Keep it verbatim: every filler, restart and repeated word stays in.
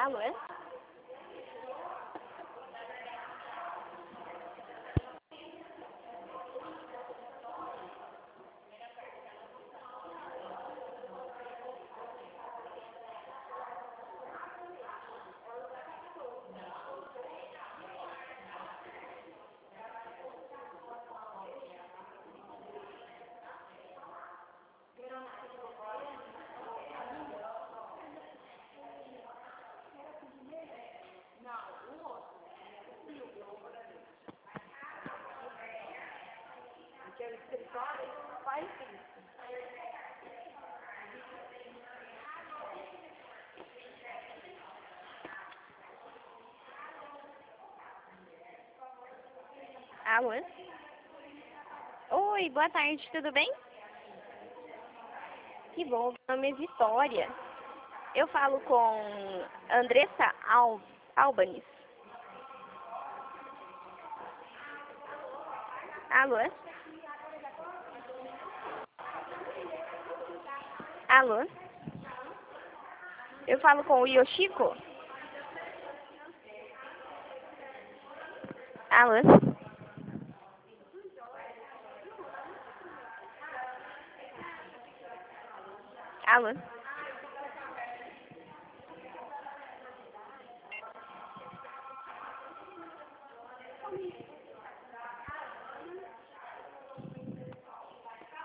Alô? Que é o escritório, faz isso. Alô? Oi, boa tarde, tudo bem? Que bom, meu nome é Vitória. Eu falo com Andressa Al Albanis. Alô? Alô? Eu falo com o Yoshiko? Alô? Alô?